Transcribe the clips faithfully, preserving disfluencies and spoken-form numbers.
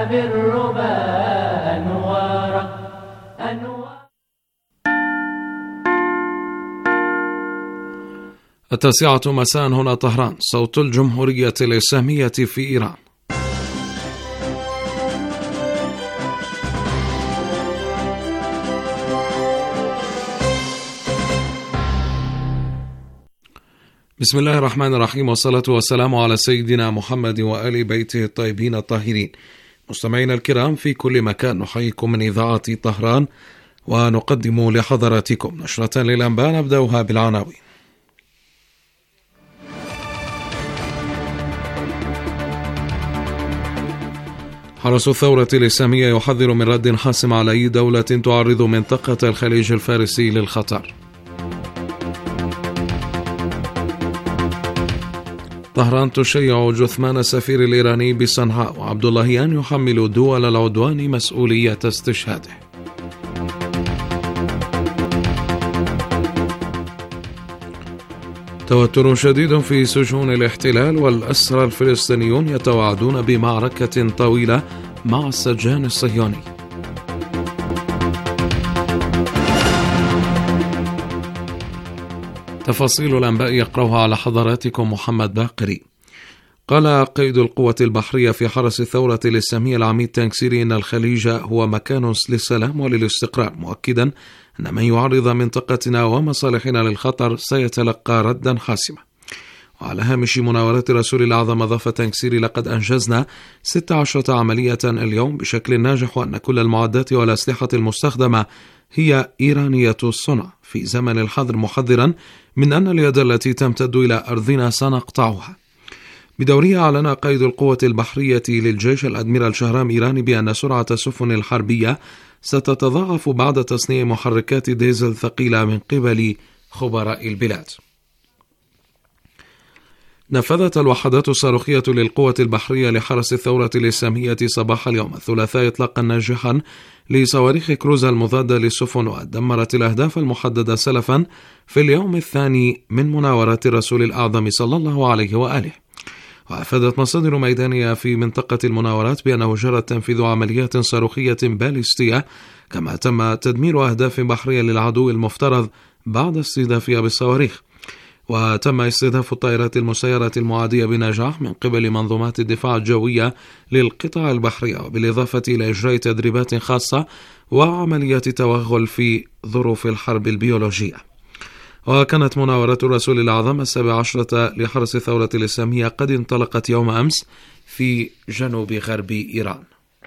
بالربا أنوارا أنوارا. التاسعة مساء هنا طهران، صوت الجمهورية الإسلامية في إيران. بسم الله الرحمن الرحيم، والصلاة والسلام على سيدنا محمد وآل بيته الطيبين الطاهرين. مستمعينا الكرام في كل مكان، نحييكم من إذاعة طهران ونقدم لحضراتكم نشرة للأنباء نبدأها بالعناوين. حرس الثورة الإسلامية يحذر من رد حاسم على أي دولة تعرض منطقة الخليج الفارسي للخطر. طهران تشيع جثمان السفير الإيراني بصنعاء، وعبد اللهيان يحمل دول العدوان مسؤولية استشهاده. توتر شديد في سجون الاحتلال، والأسرى الفلسطينيون يتوعدون بمعركة طويلة مع السجان الصهيوني. تفاصيل الأنباء يقرأها على حضراتكم محمد باقري. قال قائد القوة البحرية في حرس الثورة الإسلامية العميد تنكسيري إن الخليج هو مكان للسلام وللاستقرار، مؤكدا أن من يعرض منطقتنا ومصالحنا للخطر سيتلقى ردا حاسما. وعلى هامش مناورات رسول الأعظم أضاف تنكسيري: لقد أنجزنا ست عشرة عملية اليوم بشكل ناجح، وأن كل المعدات والأسلحة المستخدمة هي إيرانية الصنع في زمن الحظر، محذرا من أن اليد التي تمتد إلى أرضنا سنقطعها. بدورها أعلن قائد القوة البحرية للجيش الأدميرال شهرام إيراني بأن سرعة السفن الحربية ستتضاعف بعد تصنيع محركات ديزل ثقيلة من قبل خبراء البلاد. نفذت الوحدات الصاروخية للقوة البحرية لحرس الثورة الإسلامية صباح اليوم الثلاثاء إطلاقا ناجحا لصواريخ كروز المضادة للسفن، ودمرت الأهداف المحددة سلفا في اليوم الثاني من مناورات الرسول الأعظم صلى الله عليه وآله. وأفادت مصادر ميدانية في منطقة المناورات بأنه جرى تنفيذ عمليات صاروخية باليستية، كما تم تدمير أهداف بحرية للعدو المفترض بعد استهدافها بالصواريخ. وتم استهداف الطائرات المسيرة المعادية بنجاح من قبل منظومات الدفاع الجوية للقطاع البحرية، وبالإضافة إلى إجراء تدريبات خاصة وعمليات توغل في ظروف الحرب البيولوجية. وكانت مناورات الرسول الأعظم السابع عشرة لحرس الثورة الإسلامية قد انطلقت يوم أمس في جنوب غرب إيران.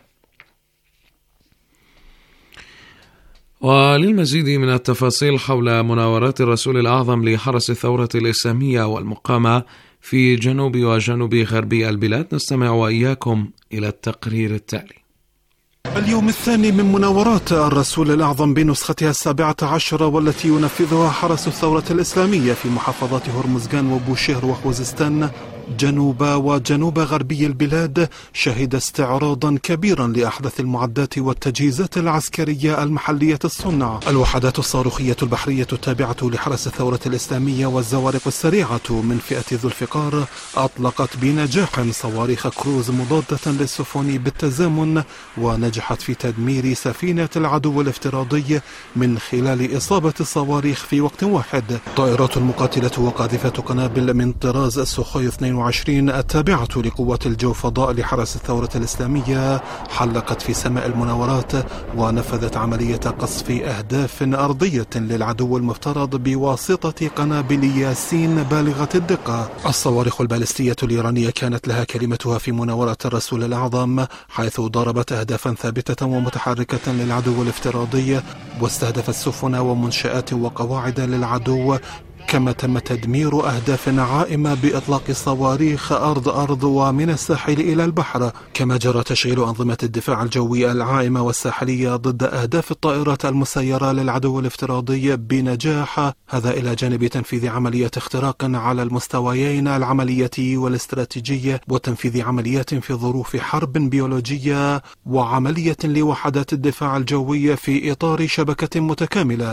وللمزيد من التفاصيل حول مناورات الرسول الأعظم لحرس الثورة الإسلامية والمقامة في جنوب وجنوب غرب البلاد، نستمع وإياكم إلى التقرير التالي. اليوم الثاني من مناورات الرسول الأعظم بنسختها السابعة عشرة، والتي ينفذها حرس الثورة الإسلامية في محافظات هرمزغان وبوشهر وخوزستان جنوب وجنوب غربي البلاد، شهد استعراضا كبيرا لأحدث المعدات والتجهيزات العسكرية المحلية الصنع. الوحدات الصاروخية البحرية التابعة لحرس الثورة الإسلامية والزوارق السريعة من فئة ذو الفقار أطلقت بنجاح صواريخ كروز مضادة للسفن بالتزامن، ونجحت في تدمير سفينة العدو الافتراضي من خلال إصابة الصواريخ في وقت واحد. طائرات مقاتلة وقاذفة قنابل من طراز السوخوي اثنين وعشرين التابعة لقوات الجو فضاء لحرس الثورة الإسلامية حلقت في سماء المناورات، ونفذت عملية قصف أهداف أرضية للعدو المفترض بواسطة قنابل ياسين بالغة الدقة. الصواريخ البالستية الإيرانية كانت لها كلمتها في مناورة الرسول الأعظم، حيث ضربت أهدافا ثابتة ومتحركة للعدو الافتراضي، واستهدفت سفن ومنشآت وقواعد للعدو، كما تم تدمير أهداف عائمة بإطلاق صواريخ أرض أرض ومن الساحل إلى البحر. كما جرى تشغيل أنظمة الدفاع الجوي العائمة والساحلية ضد أهداف الطائرات المسيرة للعدو الافتراضي بنجاح، هذا إلى جانب تنفيذ عملية اختراق على المستويين العملية والاستراتيجية، وتنفيذ عمليات في ظروف حرب بيولوجية، وعملية لوحدات الدفاع الجوي في إطار شبكة متكاملة.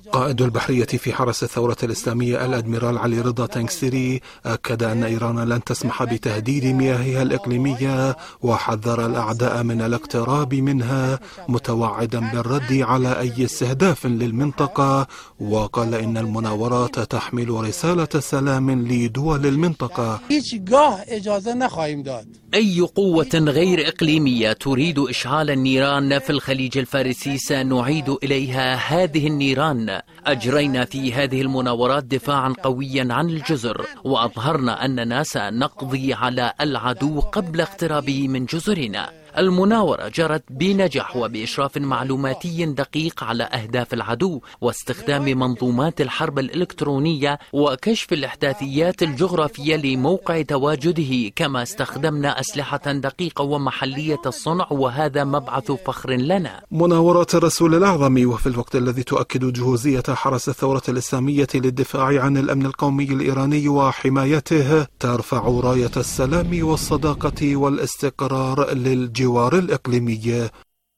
قائد البحرية في حرس الثورة الإسلامية الأدميرال علي رضا تنكسيري أكد أن إيران لن تسمح بتهديد مياهها الإقليمية، وحذر الأعداء من الاقتراب منها، متوعدا بالرد على أي استهداف للمنطقة. وقال إن المناورات تحمل رسالة سلام لدول المنطقة. أي قوة غير إقليمية تريد إشعال النيران في الخليج الفارسي سنعيد إليها هذه النيران. أجرينا في هذه المناورات دفاعا قويا عن الجزر، وأظهرنا أننا سنقضي على العدو قبل اقترابه من جزرنا. المناورة جرت بنجاح وبإشراف معلوماتي دقيق على أهداف العدو، واستخدام منظومات الحرب الإلكترونية وكشف الإحداثيات الجغرافية لموقع تواجده، كما استخدمنا أسلحة دقيقة ومحلية الصنع، وهذا مبعث فخر لنا. مناورات الرسول الأعظم وفي الوقت الذي تؤكد جهوزية حرس الثورة الإسلامية للدفاع عن الأمن القومي الإيراني وحمايته، ترفع راية السلام والصداقة والاستقرار للجوار الإقليمي.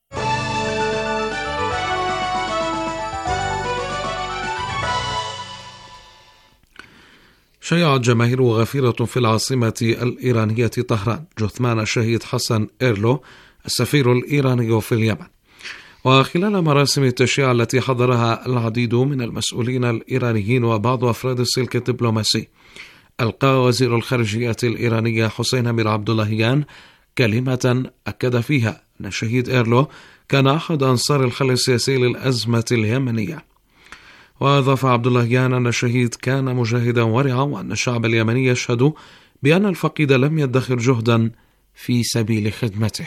شيعت جماهير غفيرة في العاصمة الإيرانية طهران جثمان الشهيد حسن إيرلو السفير الإيراني في اليمن. وخلال مراسم التشييع التي حضرها العديد من المسؤولين الإيرانيين وبعض أفراد السلك الدبلوماسي، ألقى وزير الخارجية الإيرانية حسين أمير عبداللهيان كلمة أكد فيها أن الشهيد إيرلو كان أحد أنصار الحل السياسي للأزمة اليمنية. وأضاف عبداللهيان أن الشهيد كان مجاهدا ورعا، وأن الشعب اليمني يشهد بأن الفقيد لم يدخر جهدا في سبيل خدمته.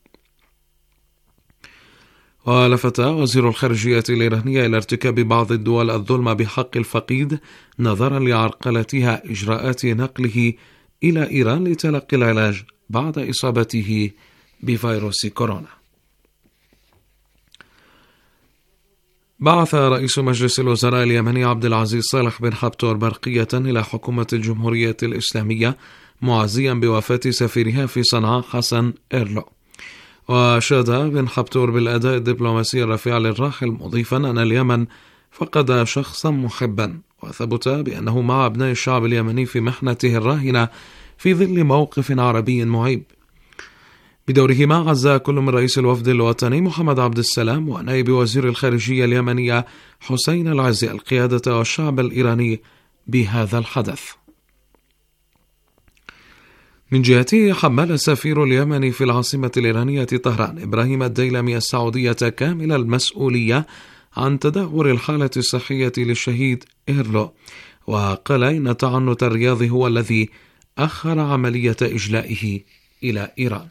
ولفت وزير الخارجية الإيرانية إلى ارتكاب بعض الدول الظلم بحق الفقيد نظرا لعرقلتها إجراءات نقله إلى إيران لتلقي العلاج بعد إصابته بفيروس كورونا. بعث رئيس مجلس الوزراء اليمني عبد العزيز صالح بن حبتور برقية إلى حكومة الجمهورية الإسلامية معزيا بوفاة سفيرها في صنعاء حسن إيرلو. وشاد بن حبتور بالأداء الدبلوماسي الرفيع للراحل، مضيفا أن اليمن فقد شخصا محبا، وثبت بأنه مع أبناء الشعب اليمني في محنته الراهنة في ظل موقف عربي معيب. بدورهما عزى كل من رئيس الوفد الوطني محمد عبد السلام ونائب وزير الخارجية اليمنية حسين العزي القيادة والشعب الإيراني بهذا الحدث. من جهته حمل السفير اليمني في العاصمة الإيرانية طهران إبراهيم الديلمي السعودية كامل المسؤولية عن تدهور الحالة الصحية للشهيد إيرلو، وقال إن تعنت الرياض هو الذي أخر عملية إجلائه إلى إيران.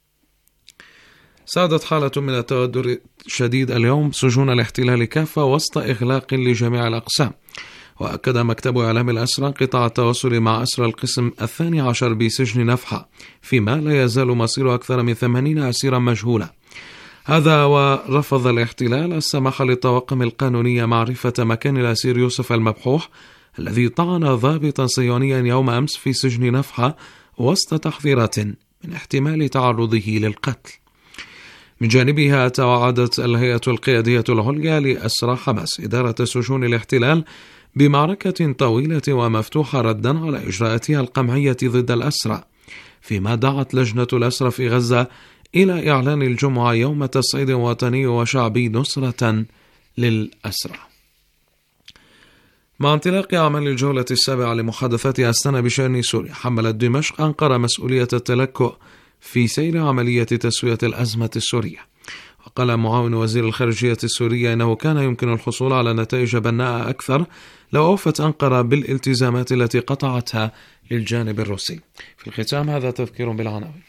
سادت حالة من التوتر الشديد اليوم سجون الاحتلال كافة وسط إغلاق لجميع الأقسام. وأكد مكتب إعلام الأسرى انقطاع التواصل مع أسرى القسم الثاني عشر بسجن نفحة، فيما لا يزال مصير أكثر من ثمانين أسيرا مجهولا. هذا ورفض الاحتلال السماح للطواقم القانونية معرفة مكان الأسير يوسف المبحوح الذي طعن ضابطا صهيونيا يوم أمس في سجن نفحة وسط تحذيرات من احتمال تعرضه للقتل. من جانبها توعدت الهيئة القيادية العليا لأسرى حماس إدارة سجون الاحتلال بمعركة طويلة ومفتوحة ردا على إجراءاتها القمعية ضد الأسرى، فيما دعت لجنة الأسرى في غزة إلى إعلان الجمعة يوم تصعيد وطني وشعبي نصرة للأسرى. مع انطلاق أعمال الجولة السابعة لمحادثات أستنا بشأن سوريا، حملت دمشق أنقرة مسؤولية التلكؤ في سير عملية تسوية الأزمة السورية. وقال معاون وزير الخارجية السورية إنه كان يمكن الحصول على نتائج بناءة أكثر لو أوفت أنقرة بالالتزامات التي قطعتها للجانب الروسي. في الختام هذا تذكير بالعناوين.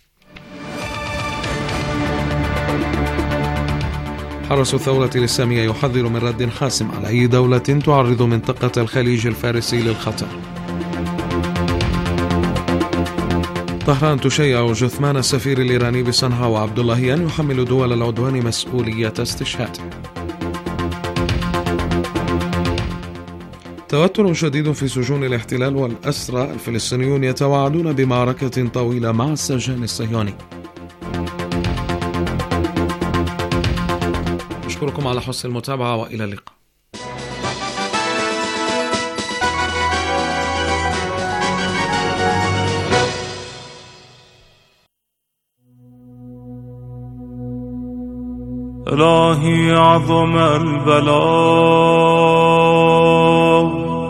حرس الثورة الإسلامية يحذر من رد حاسم على أي دولة تعرض منطقة الخليج الفارسي للخطر. طهران تشيع جثمان السفير الإيراني بصنعاء، وعبد اللهيان يحمل دول العدوان مسؤولية استشهاده. توتر شديد في سجون الاحتلال، والأسرى الفلسطينيون يتوعدون بمعركة طويلة مع السجان الصهيوني. أشكركم على حسن المتابعة وإلى اللقاء. إلهي عظم البلاء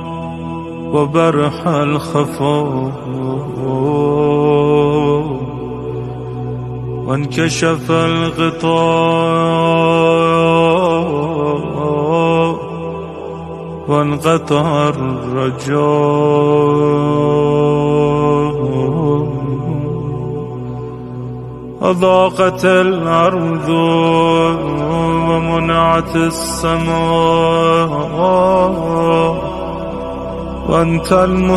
وبرح الخفاء وانكشف الغطاء وانقطع الرجاء أضاقت الأرض ومنعت السماء وأنت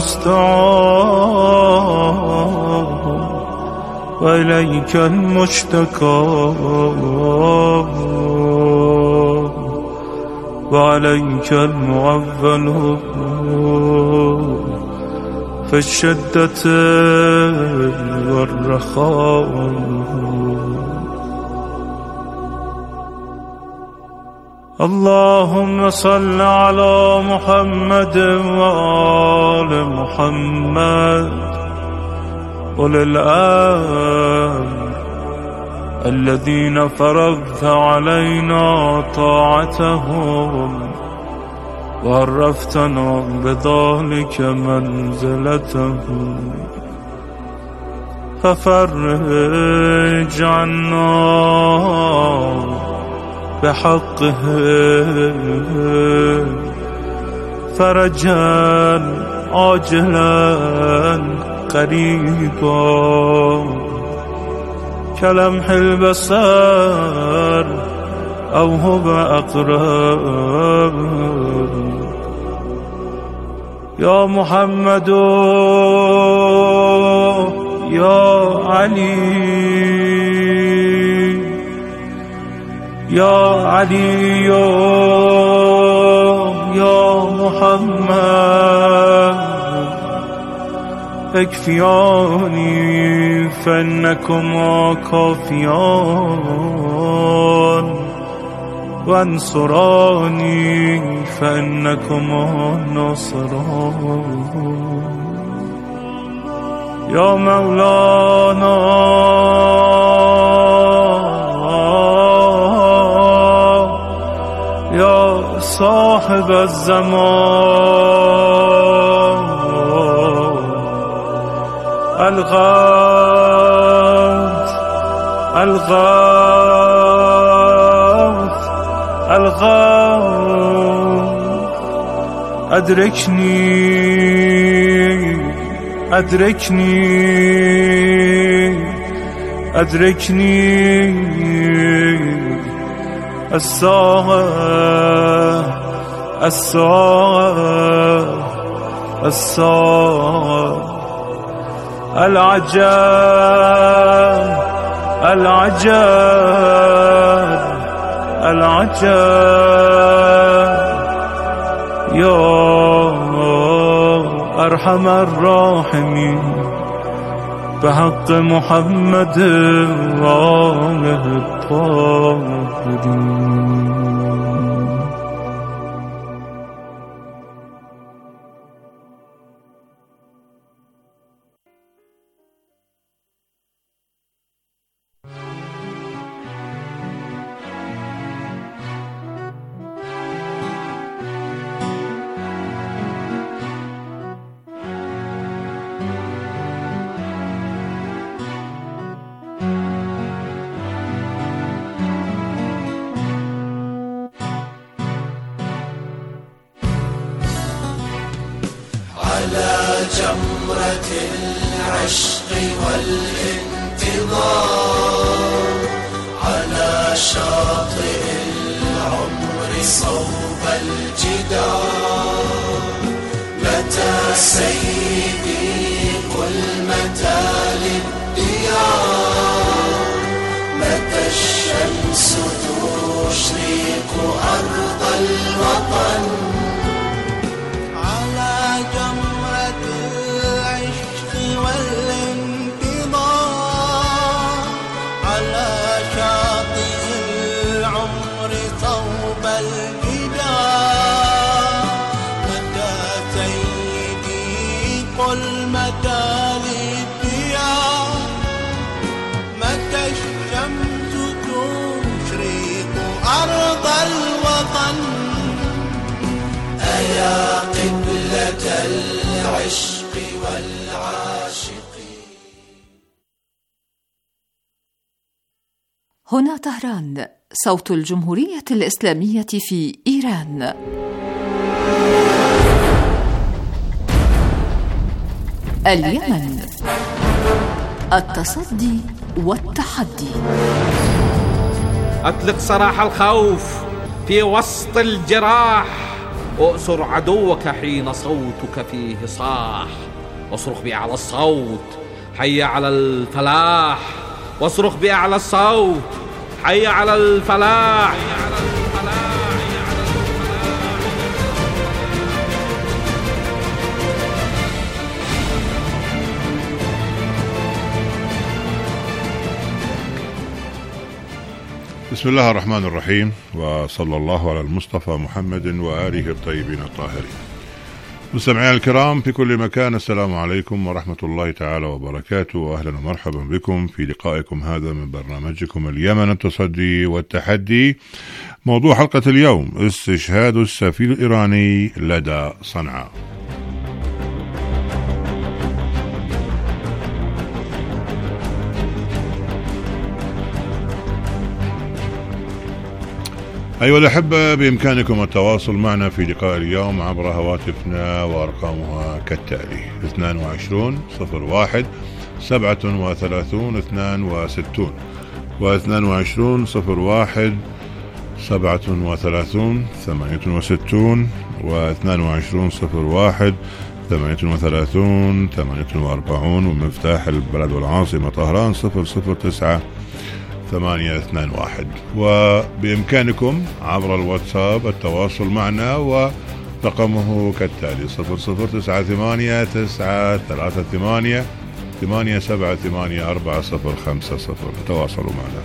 المستعان وإليك المشتكى وعليك المعول في الشدة والرخاء. اللهم صل على محمد وآل محمد أولي الأمر الذين فرضت علينا طاعتهم وعرفتنا بذلك منزلتهم، ففرج عنا بحقهم فرجا عاجلا قريبا كلمح البصر أو هو أقرب. يا محمد يا علي يا علي يا محمد اكفياني فإنكما كافيان وانصراني فإنكما ناصران. يا مولانا يا صاحب الزمان الغوث الغوث الغوث أدركني أدركني أدركني الساعة الساعة الساعة العجاب العجاب العجاب. يا أرحم الراحمين بحق محمد وآله الطاهرين. على جمرة العشق والانتظار على شاطئ العمر صوب الجدار. متى سيدي قل متى للديار، متى الشمس تشرق أرض الوطن. هنا طهران، صوت الجمهورية الإسلامية في إيران. اليمن، التصدي والتحدي. أطلق سراح الخوف في وسط الجراح، أؤسر عدوك حين صوتك فيه صاح، واصرخ بأعلى الصوت حي على الفلاح، واصرخ بأعلى الصوت حي على الفلاح. بسم الله الرحمن الرحيم، وصلى الله على المصطفى محمد وآله الطيبين الطاهرين. مستمعينا الكرام في كل مكان، السلام عليكم ورحمة الله تعالى وبركاته، وأهلا ومرحبا بكم في لقائكم هذا من برنامجكم اليمن، التصدي والتحدي. موضوع حلقة اليوم: استشهاد السفير الإيراني لدى صنعاء. أيها الأحبة، بإمكانكم التواصل معنا في لقاء اليوم عبر هواتفنا وأرقامها كالتالي: اثنان وعشرون صفر واحد سبعة وثلاثون اثنان وستون واثنان وعشرون صفر واحد سبعة وثلاثون ثمانية وستون واثنان وعشرون صفر واحد ثمانية وثلاثون ثمانية وأربعون، ومفتاح البلد والعاصمة طهران صفر صفر تسعة ثمانية اثنان واحد. وبإمكانكم عبر الواتساب التواصل معنا، ورقمه كالتالي: صفر صفر تسعة ثمانية تسعة ثلاثة ثمانية ثمانية سبعة ثمانية أربعة صفر خمسة صفر. تواصلوا معنا.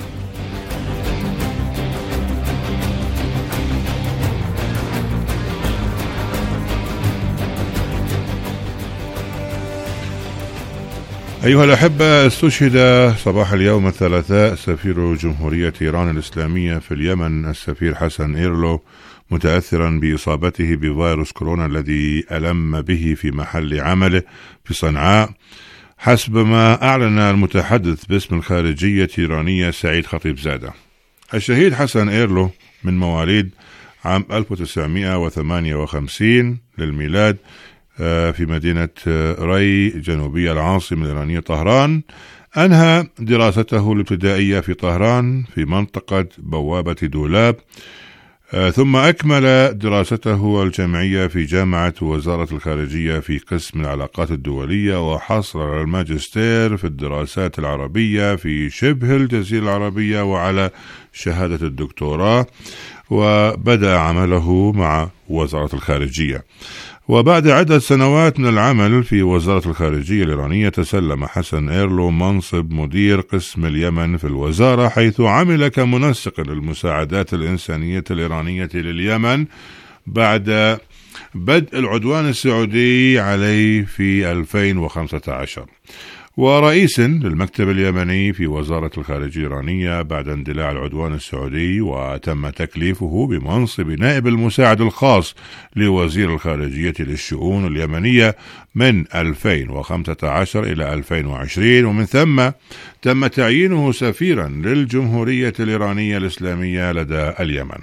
أيها الأحبة، استشهد صباح اليوم الثلاثاء سفير جمهورية إيران الإسلامية في اليمن السفير حسن إيرلو، متأثرا بإصابته بفيروس كورونا الذي ألم به في محل عمله في صنعاء، حسب ما أعلن المتحدث باسم الخارجية الإيرانية سعيد خطيبزادة. الشهيد حسن إيرلو من مواليد عام ألف وتسعمائة وثمانية وخمسين للميلاد في مدينة ري جنوبية العاصمة الإيرانية طهران. أنهى دراسته الابتدائية في طهران في منطقة بوابة دولاب، ثم أكمل دراسته الجامعية في جامعة وزارة الخارجية في قسم العلاقات الدولية، وحصل على الماجستير في الدراسات العربية في شبه الجزيرة العربية وعلى شهادة الدكتوراه، وبدأ عمله مع وزارة الخارجية. وبعد عدة سنوات من العمل في وزارة الخارجية الإيرانية، تسلم حسن إيرلو منصب مدير قسم اليمن في الوزارة، حيث عمل كمنسق للمساعدات الإنسانية الإيرانية لليمن بعد بدء العدوان السعودي عليه في ألفين وخمسة عشر، ورئيس للمكتب اليمني في وزارة الخارجية الإيرانية بعد اندلاع العدوان السعودي، وتم تكليفه بمنصب نائب المساعد الخاص لوزير الخارجية للشؤون اليمنية من ألفين وخمسة عشر إلى ألفين وعشرين، ومن ثم تم تعيينه سفيرا للجمهورية الإيرانية الإسلامية لدى اليمن.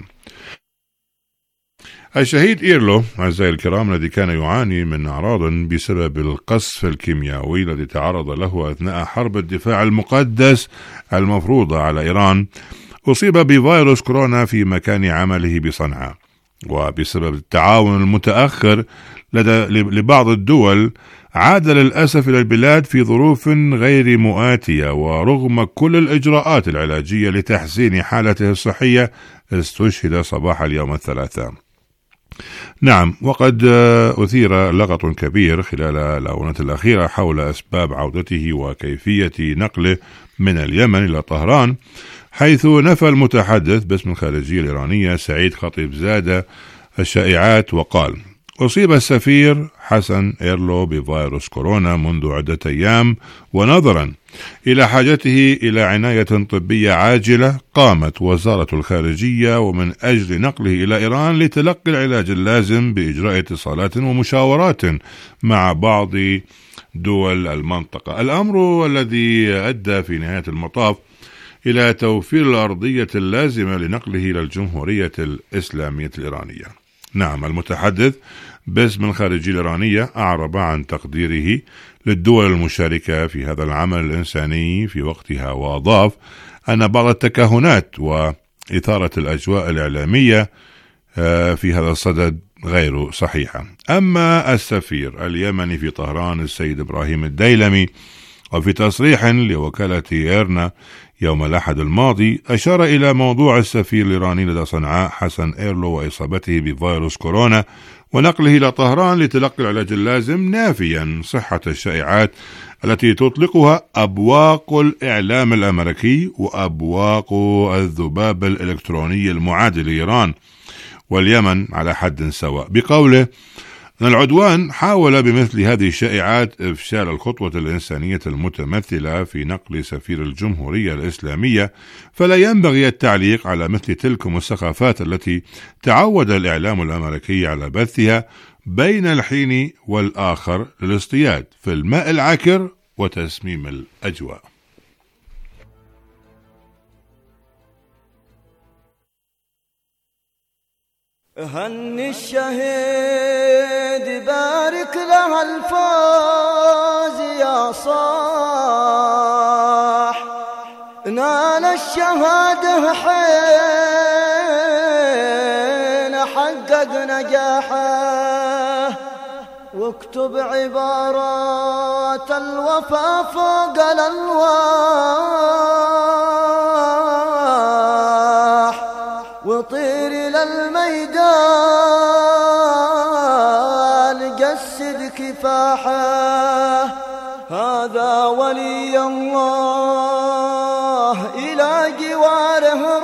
الشهيد إيرلو أعزائي الكرام، الذي كان يعاني من أعراض بسبب القصف الكيميائي الذي تعرض له أثناء حرب الدفاع المقدس المفروضة على إيران، أصيب بفيروس كورونا في مكان عمله بصنعاء، وبسبب التعاون المتأخر لدى لبعض الدول عاد للأسف إلى البلاد في ظروف غير مؤاتية، ورغم كل الإجراءات العلاجية لتحسين حالته الصحية استشهد صباح اليوم الثلاثاء. نعم، وقد أثير لغط كبير خلال الآونة الأخيرة حول أسباب عودته وكيفية نقله من اليمن إلى طهران، حيث نفى المتحدث باسم الخارجية الإيرانية سعيد خطيبزادة الشائعات وقال: أصيب السفير حسن إيرلو بفيروس كورونا منذ عدة أيام، ونظرا إلى حاجته إلى عناية طبية عاجلة قامت وزارة الخارجية ومن أجل نقله إلى إيران لتلقي العلاج اللازم بإجراء اتصالات ومشاورات مع بعض دول المنطقة. الأمر الذي أدى في نهاية المطاف إلى توفير الأرضية اللازمة لنقله إلى الجمهورية الإسلامية الإيرانية. نعم، المتحدث باسم الخارجية الإيرانية أعرب عن تقديره للدول المشاركة في هذا العمل الإنساني في وقتها، وأضاف أن بعض التكهنات وإثارة الأجواء الإعلامية في هذا الصدد غير صحيحة. أما السفير اليمني في طهران السيد إبراهيم الديلمي، وفي تصريح لوكالة إيرنا يوم الأحد الماضي، أشار إلى موضوع السفير الإيراني لدى صنعاء حسن إيرلو وإصابته بفيروس كورونا ونقله إلى طهران لتلقي العلاج اللازم، نافيا صحة الشائعات التي تطلقها أبواق الإعلام الأمريكي وأبواق الذباب الإلكتروني المعادي لإيران واليمن على حد سواء، بقوله أن العدوان حاول بمثل هذه الشائعات إفشال الخطوة الإنسانية المتمثلة في نقل سفير الجمهورية الإسلامية، فلا ينبغي التعليق على مثل تلكم السخافات التي تعود الإعلام الأمريكي على بثها بين الحين والآخر للاصطياد في الماء العكر وتسميم الأجواء. هني الشهيد بارك له الفوز يا صاح، نال الشهادة حين حقق نجاحه، واكتب عبارات الوفا فوق الألواح، وطير للميدان جسد كفاحه، هذا ولي الله إلى جواره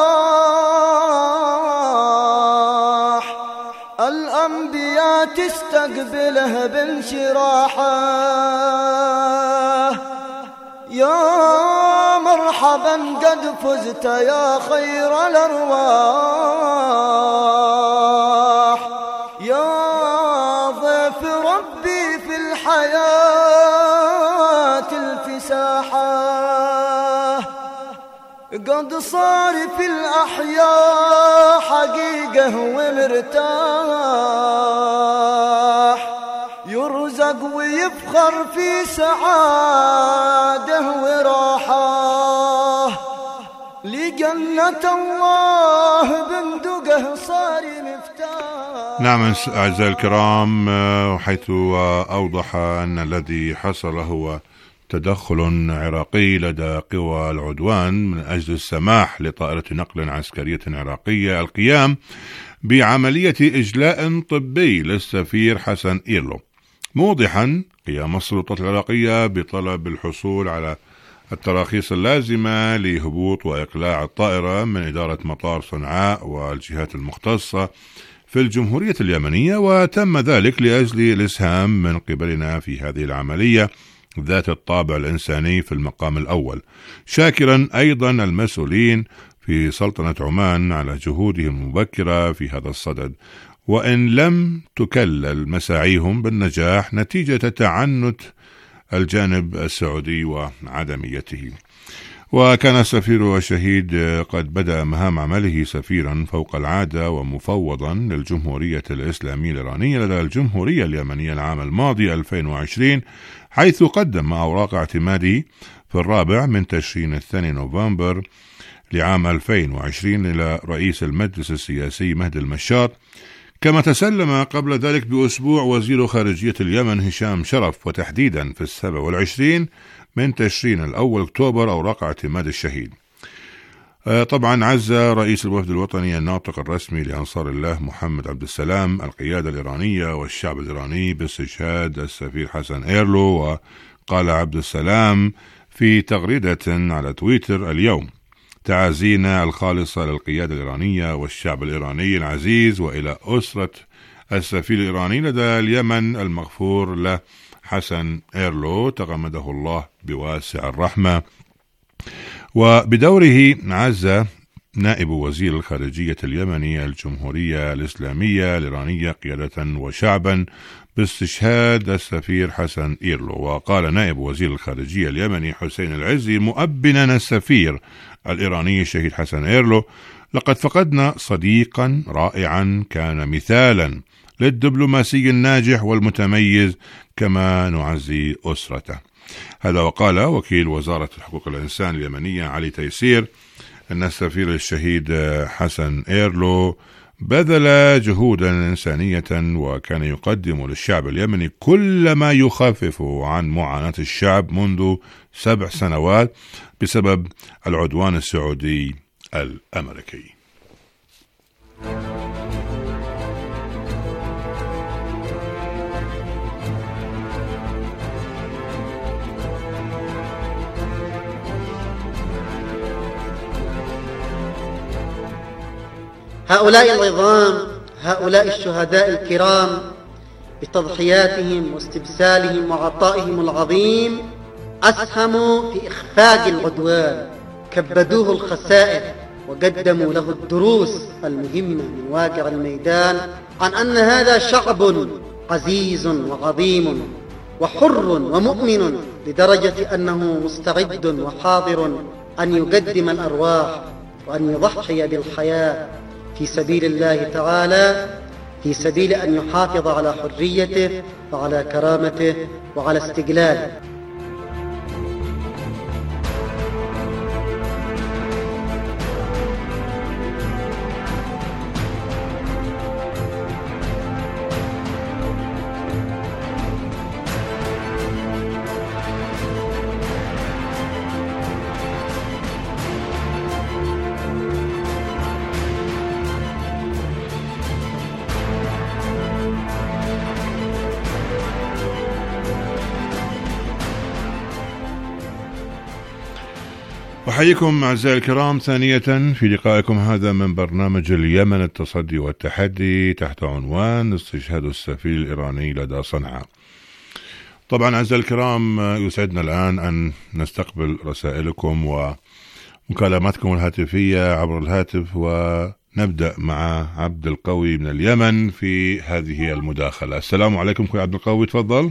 راح، الأنبياء تستقبله بانشراحه، يا مرحبا قد فزت يا خير الأرواح، يا ضيف ربي في الحياة الفساحة، قد صار في الأحياء حقيقة ومرتاح، يرزق ويفخر في سعاده وراحه، لجنة الله بندقه صار مفتاح. نعم أعزائي الكرام، حيث أوضح أن الذي حصل هو تدخل عراقي لدى قوى العدوان من أجل السماح لطائرة نقل عسكرية عراقية القيام بعملية إجلاء طبي للسفير حسن إيرلو، موضحا قيام السلطات العراقية بطلب الحصول على التراخيص اللازمة لهبوط وإقلاع الطائرة من إدارة مطار صنعاء والجهات المختصة في الجمهورية اليمنية، وتم ذلك لأجل الإسهام من قبلنا في هذه العملية ذات الطابع الإنساني في المقام الأول، شاكرا أيضا المسؤولين في سلطنة عمان على جهودهم المبكرة في هذا الصدد، وإن لم تكلل مساعيهم بالنجاح نتيجة تعنت الجانب السعودي وعدميته. وكان السفير الشهيد قد بدأ مهام عمله سفيرا فوق العادة ومفوضا للجمهورية الإسلامية الإيرانية لدى الجمهورية اليمنية العام الماضي ألفين وعشرين، حيث قدم أوراق اعتماده في الرابع من تشرين الثاني نوفمبر لعام ألفين وعشرين إلى رئيس المجلس السياسي مهدي المشاط، كما تسلم قبل ذلك بأسبوع وزير خارجية اليمن هشام شرف، وتحديدا في السابع والعشرين من تشرين الأول أكتوبر أوراق اعتماد الشهيد. طبعا عز رئيس الوفد الوطني الناطق الرسمي لأنصار الله محمد عبد السلام القيادة الإيرانية والشعب الإيراني باستشهاد السفير حسن إيرلو، وقال عبد السلام في تغريدة على تويتر اليوم: تعازينا الخالصة للقيادة الإيرانية والشعب الإيراني العزيز، وإلى أسرة السفير الإيراني لدى اليمن المغفور له حسن إيرلو، تغمده الله بواسع الرحمة. وبدوره عز نائب وزير الخارجية اليمني الجمهورية الإسلامية الإيرانية قيادة وشعبا باستشهاد السفير حسن إيرلو، وقال نائب وزير الخارجية اليمني حسين العزي مؤبنا السفير الإيراني الشهيد حسن إيرلو، لقد فقدنا صديقا رائعا كان مثالا للدبلوماسي الناجح والمتميز، كما نعزي أسرته. هذا وقال وكيل وزارة حقوق الإنسان اليمنية علي تيسير أن السفير الشهيد حسن إيرلو بذل جهودا إنسانية وكان يقدم للشعب اليمني كل ما يخفف عن معاناة الشعب منذ سبع سنوات بسبب العدوان السعودي الأمريكي. هؤلاء العظام، هؤلاء الشهداء الكرام بتضحياتهم واستبسالهم وعطائهم العظيم أسهموا في إخفاق العدوان، كبدوه الخسائر وقدموا له الدروس المهمة من واقع الميدان عن أن هذا شعب عزيز وعظيم وحر ومؤمن لدرجة أنه مستعد وحاضر أن يقدم الأرواح وأن يضحي بالحياة في سبيل الله تعالى، في سبيل أن يحافظ على حريته وعلى كرامته وعلى استقلاله. أحييكم أعزائي الكرام ثانية في لقائكم هذا من برنامج اليمن التصدي والتحدي تحت عنوان استشهاد السفير الإيراني لدى صنعاء. طبعا أعزائي الكرام يسعدنا الآن أن نستقبل رسائلكم ومكالماتكم الهاتفية عبر الهاتف، ونبدأ مع عبد القوي من اليمن في هذه المداخلة. السلام عليكم أخوي عبد القوي، تفضل.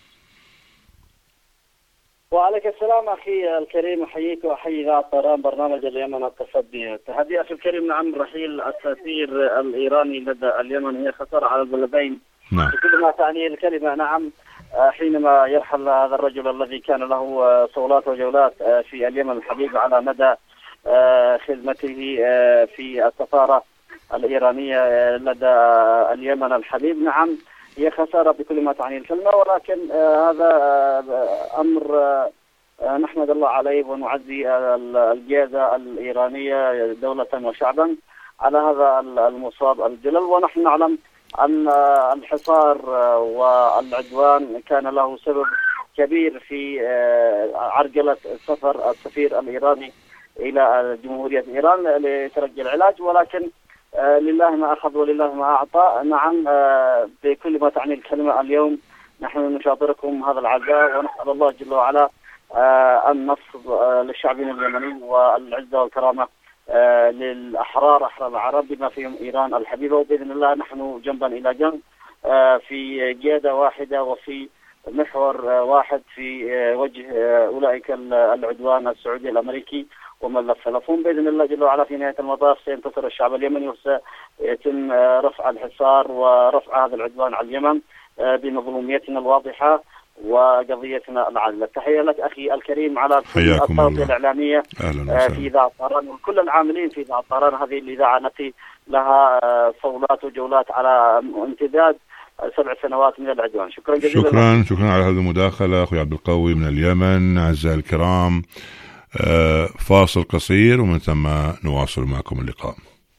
وعليك السلام أخي الكريم، أحييك وأحيي ذا طيران برنامج اليمن التصدي والتحدي. أخي الكريم، نعم، رحيل السفير الإيراني لدى اليمن هي خسارة على البلدين نعم. بكل ما تعنيه الكلمة. نعم، حينما يرحل هذا الرجل الذي كان له صولات وجولات في اليمن الحبيب على مدى خدمته في السفارة الإيرانية لدى اليمن الحبيب، نعم هي خسارة بكل ما تعنيه الكلمة، ولكن آه هذا آه أمر آه نحمد الله عليه ونعزي القيادة الإيرانية دولة وشعبا على هذا المصاب الجلل. ونحن نعلم أن آه الحصار آه والعدوان كان له سبب كبير في آه عرقلة سفر السفير الإيراني إلى جمهورية إيران لتلقي العلاج، ولكن آه لله ما أخذ ولله ما أعطى. نعم، آه بكل ما تعني الكلمة اليوم نحن نشاطركم هذا العزاء، ونسأل الله جل وعلا آه النصر آه للشعبين اليمني والعزة والكرامة آه للأحرار أحرار العرب بما فيهم إيران الحبيبة، وبإذن الله نحن جنبا إلى جنب آه في قيادة واحدة وفي محور آه واحد في آه وجه آه أولئك العدوان السعودي الأمريكي ومن لفلفون. بإذن الله جل وعلا في نهاية المطاف سينتصر الشعب اليمني وسيتم رفع الحصار ورفع هذا العدوان على اليمن بمظلوميتنا الواضحة وقضيتنا العادلة. تحية لك أخي الكريم على التغطية الإعلامية في إذاعة طهران وكل العاملين في إذاعة طهران، هذه الإذاعة التي لها صولات وجولات على امتداد سبع سنوات من العدوان. شكرا جزيلا. شكرا شكرا على هذه المداخلة أخوي عبد القوي من اليمن. أعزائي الكرام، فاصل قصير ومن ثم نواصل معكم اللقاء.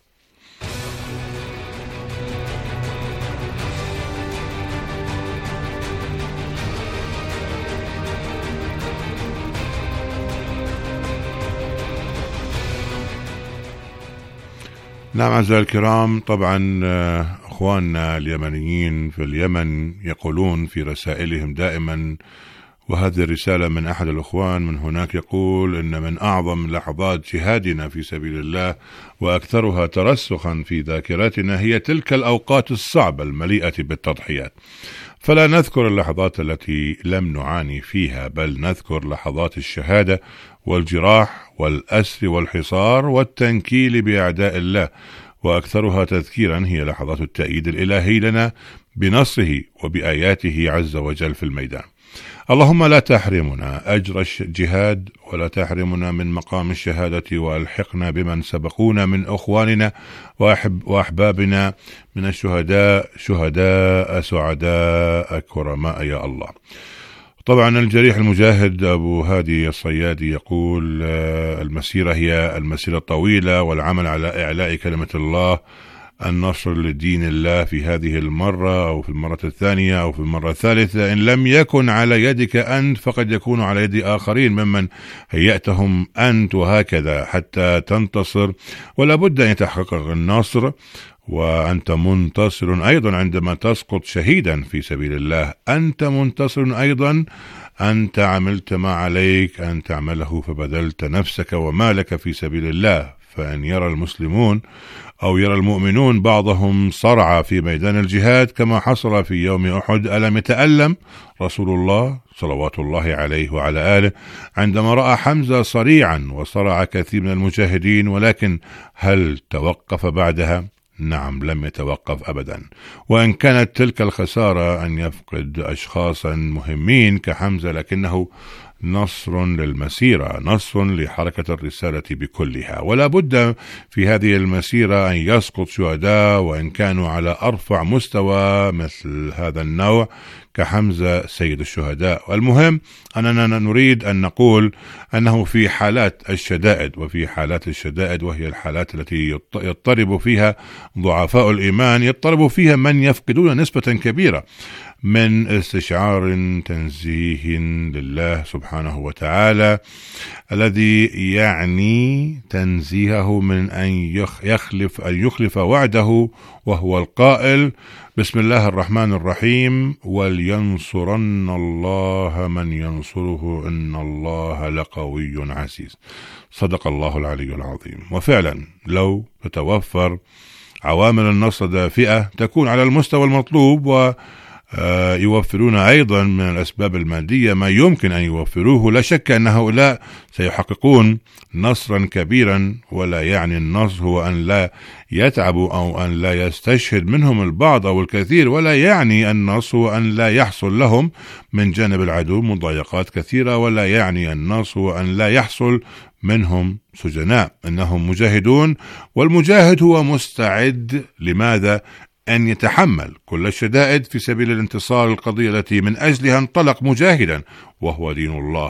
نعم أعزائي الكرام، طبعا أخواننا اليمنيين في اليمن يقولون في رسائلهم دائما وهذه الرسالة من أحد الأخوان من هناك، يقول إن من أعظم لحظات جهادنا في سبيل الله وأكثرها ترسخا في ذاكرتنا هي تلك الأوقات الصعبة المليئة بالتضحيات، فلا نذكر اللحظات التي لم نعاني فيها، بل نذكر لحظات الشهادة والجراح والأسر والحصار والتنكيل بأعداء الله، وأكثرها تذكيرا هي لحظات التأييد الإلهي لنا بنصره وبآياته عز وجل في الميدان. اللهم لا تحرمنا أجر الجهاد ولا تحرمنا من مقام الشهادة، وألحقنا بمن سبقونا من أخواننا وأحب وأحبابنا من الشهداء شهداء سعداء كرماء يا الله. طبعا الجريح المجاهد أبو هادي الصيادي يقول المسيرة هي المسيرة الطويلة والعمل على إعلاء كلمة الله، النصر لدين الله في هذه المرة أو في المرة الثانية أو في المرة الثالثة، إن لم يكن على يدك أنت فقد يكون على يد آخرين ممن هيأتهم أنت، وهكذا حتى تنتصر. ولا بد أن يتحقق النصر وأنت منتصر أيضا عندما تسقط شهيدا في سبيل الله، أنت منتصر أيضا، أنت عملت ما عليك أن تعمله فبذلت نفسك ومالك في سبيل الله. فإن يرى المسلمون أو يرى المؤمنون بعضهم صرع في ميدان الجهاد كما حصل في يوم أحد، ألم يتألم رسول الله صلوات الله عليه وعلى آله عندما رأى حمزة صريعا وصرع كثير من المجاهدين؟ ولكن هل توقف بعدها؟ نعم، لم يتوقف أبدا. وإن كانت تلك الخسارة أن يفقد أشخاصا مهمين كحمزة، لكنه نصر للمسيرة، نصر لحركة الرسالة بكلها. ولا بد في هذه المسيرة أن يسقط شهداء وإن كانوا على أرفع مستوى مثل هذا النوع كحمزة سيد الشهداء. والمهم أننا نريد أن نقول أنه في حالات الشدائد، وفي حالات الشدائد وهي الحالات التي يضطرب فيها ضعفاء الإيمان، يضطرب فيها من يفقدون نسبة كبيرة من استشعار تنزيه لله سبحانه وتعالى، الذي يعني تنزيهه من أن يخلف أن يخلف وعده، وهو القائل بسم الله الرحمن الرحيم ولينصرن الله من ينصره إن الله لقوي عزيز. صدق الله العلي العظيم. وفعلا لو تتوفر عوامل النصر دافئة تكون على المستوى المطلوب، و يوفرون أيضا من الأسباب المادية ما يمكن أن يوفروه، لا شك أن هؤلاء سيحققون نصرا كبيرا. ولا يعني النصر هو أن لا يتعبوا أو أن لا يستشهد منهم البعض أو الكثير، ولا يعني النصر هو أن لا يحصل لهم من جانب العدو مضايقات كثيرة، ولا يعني النصر هو أن لا يحصل منهم سجناء. إنهم مجاهدون، والمجاهد هو مستعد لماذا؟ أن يتحمل كل الشدائد في سبيل الانتصار القضية التي من أجلها انطلق مجاهدا، وهو دين الله.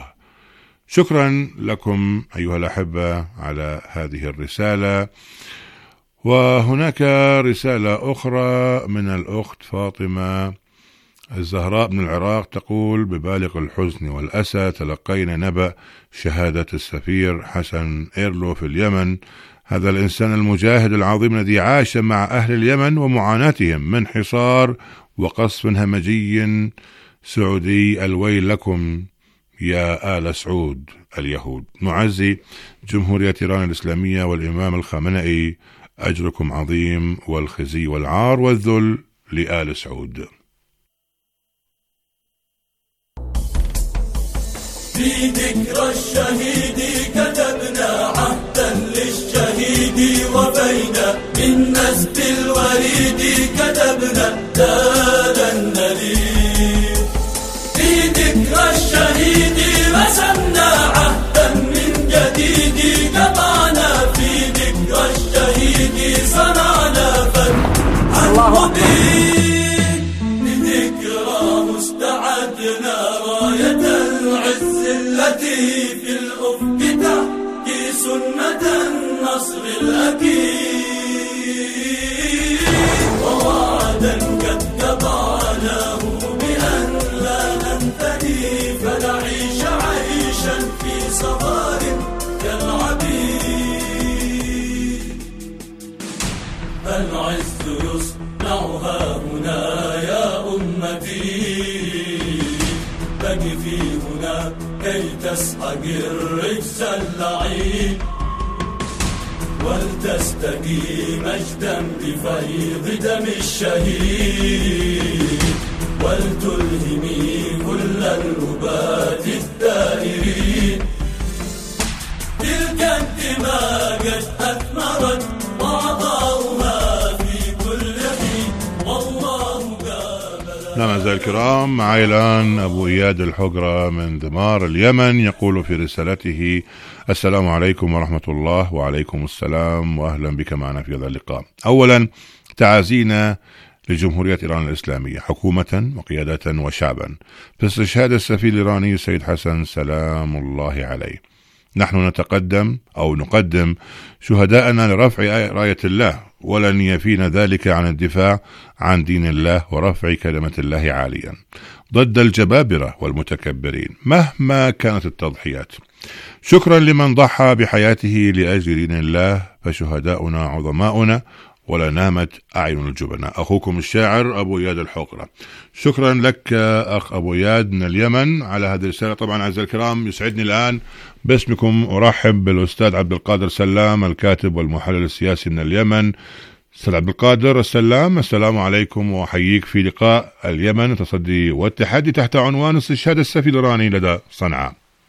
شكرا لكم أيها الأحبة على هذه الرسالة. وهناك رسالة أخرى من الأخت فاطمة الزهراء من العراق، تقول ببالغ الحزن والأسى تلقينا نبأ شهادة السفير حسن إيرلو في اليمن، هذا الإنسان المجاهد العظيم الذي عاش مع أهل اليمن ومعاناتهم من حصار وقصف همجي سعودي. الويل لكم يا آل سعود اليهود. نعزي جمهورية إيران الإسلامية والإمام الخامنئي، أجركم عظيم، والخزي والعار والذل لآل سعود. في ذكرى الشهيد كتبنا عهدا للشهيد وفينا، من نسب الوريد كتبنا دار النذير. في ذكرى الشهيد رسمنا عهدا من جديد، قطعنا في ذكرى الشهيد صنعنا فتحا مبين. بذكراه استعدنا راية العز التي في الأفق تحكي سنة النصر الأكيد، ووعدا قد قطعناه بأن لا ننثني فنعيش عيشا في صغار كالعبيد. العز يصنعها هنا يا أمتي، بني فيه كي تسحق الرجس اللعين ولتستقي مجدا بفيض دم الشهيد ولتلهمي كل الأبات الدائرين. تلك الدماء قد أثمرت وعطاؤها في كل حين والله قابل. نعم أعزائي الكرام، معي الآن أبو إياد الحقرة من ذمار اليمن، يقول في رسالته: السلام عليكم ورحمة الله. وعليكم السلام وأهلا بك معنا في هذا اللقاء. أولا تعازينا لجمهورية إيران الإسلامية حكومة وقيادة وشعبا في استشهاد السفير الإيراني السيد حسن سلام الله عليه. نحن نتقدم أو نقدم شهداءنا لرفع راية الله، ولن يفينا ذلك عن الدفاع عن دين الله ورفع كلمة الله عاليا ضد الجبابرة والمتكبرين مهما كانت التضحيات. شكرا لمن ضحى بحياته لأجل دين الله، فشهداؤنا عظماؤنا ولا نامت أعين الجبناء. أخوكم الشاعر أبو إياد الحقرة. شكرا لك أخ أبو إياد من اليمن على هذه الرسالة. طبعا أعزائي الكرام، يسعدني الآن باسمكم أرحب بالأستاذ عبد القادر سلام الكاتب والمحلل السياسي من اليمن. أستاذ عبد القادر السلام، السلام عليكم وأحييك في لقاء اليمن التصدي والتحدي تحت عنوان استشهاد السفير الإيراني لدى صنعاء.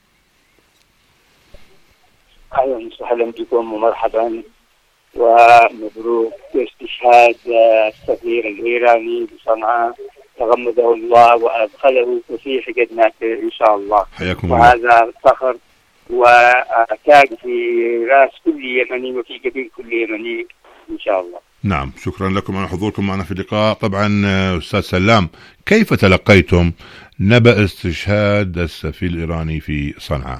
أهلا وسهلا بكم ومرحبا ومبروك استشهاد السفير الإيراني بصنعاء، تغمده الله وأدخله فسيح جناته إن شاء الله. حياكم الله. وهذا فخر وتاج في رأس كل يمني وفي جبين كل يمني إن شاء الله. نعم، شكرا لكم على حضوركم معنا في اللقاء. طبعا أستاذ سلام، كيف تلقيتم نبأ استشهاد السفير الإيراني في صنعاء؟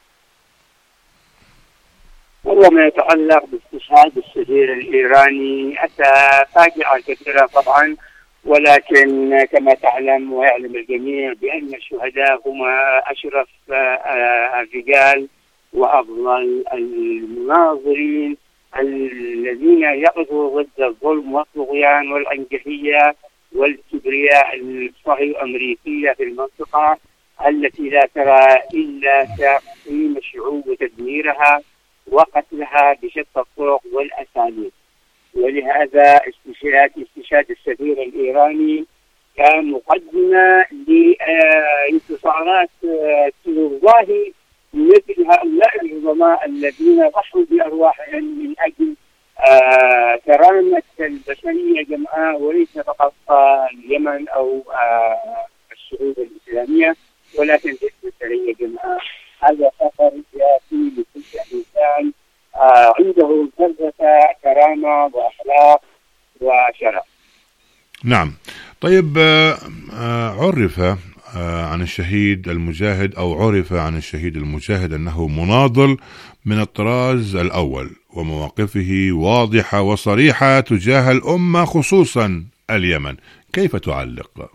والله ما يتعلق باستشهاد السفير الإيراني أتى فاجعة كثيرة طبعا، ولكن كما تعلم ويعلم الجميع بأن الشهداء هم أشرف الرجال وأفضل المناظرين الذين يقفوا ضد الظلم والطغيان والعنجهية والكبرياء الصهيونية الأمريكية في المنطقة التي لا ترى إلا تقسيم الشعوب وتدميرها وقتلها بشتى الطرق والأساليب. ولهذا استشهاد استشهاد السفير الإيراني كان مقدمة لانتصارات الله مثل هؤلاء العظماء الذين ضحوا بأرواحهم من أجل كرامة البشرية جمعاء، وليس فقط اليمن أو الشعوب الإسلامية ولكن البشرية جمعاء. هذا فخر سياسي لكل إنسان عنده ذرة كرامة وأخلاق وشرف. نعم. طيب، عرف عن الشهيد المجاهد أو عرف عن الشهيد المجاهد أنه مناضل من الطراز الأول، ومواقفه واضحة وصريحة تجاه الأمة خصوصا اليمن. كيف تعلق؟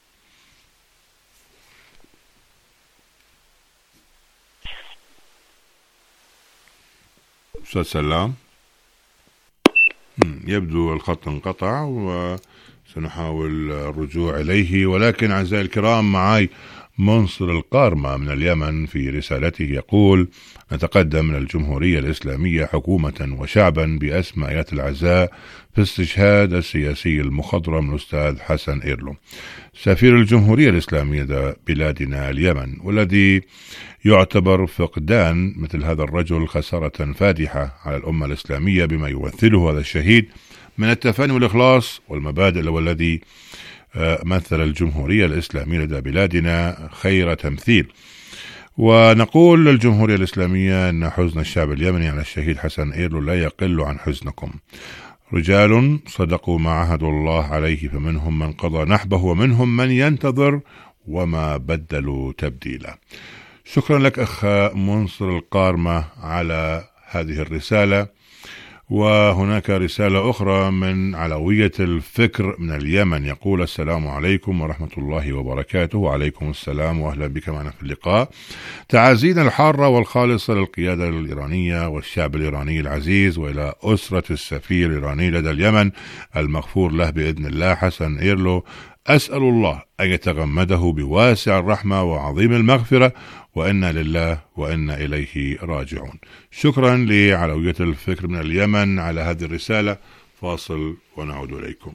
أستاذ سلام، يبدو الخط انقطع وسنحاول الرجوع إليه، ولكن أعزائي الكرام معي منصر القارمة من اليمن في رسالته يقول: نتقدم من الجمهورية الإسلامية حكومة وشعبا بأسمى آيات العزاء في استشهاد السياسي المخضرم الأستاذ حسن إيرلو سفير الجمهورية الإسلامية بلادنا اليمن، والذي يعتبر فقدان مثل هذا الرجل خسارة فادحة على الأمة الإسلامية بما يمثله هذا الشهيد من التفاني والإخلاص والمبادئ، والذي مثل الجمهورية الإسلامية لدى بلادنا خير تمثيل. ونقول للجمهورية الإسلامية أن حزن الشعب اليمني على الشهيد حسن إيرلو لا يقل عن حزنكم. رجال صدقوا ما عهدوا الله عليه، فمنهم من قضى نحبه ومنهم من ينتظر وما بدلوا تبديلا. شكرا لك أخ منصر القارمة على هذه الرسالة. وهناك رسالة أخرى من علوية الفكر من اليمن يقول: السلام عليكم ورحمة الله وبركاته. وعليكم السلام وأهلا بك معنا في اللقاء. تعازينا الحارة والخالصة للقيادة الإيرانية والشعب الإيراني العزيز، وإلى أسرة السفير الإيراني لدى اليمن المغفور له بإذن الله حسن إيرلو أسأل الله أن يتغمده بواسع الرحمة وعظيم المغفرة، وإنا لله وإنا إليه راجعون. شكرا لعلوية الفكر من اليمن على هذه الرسالة. فاصل ونعود إليكم.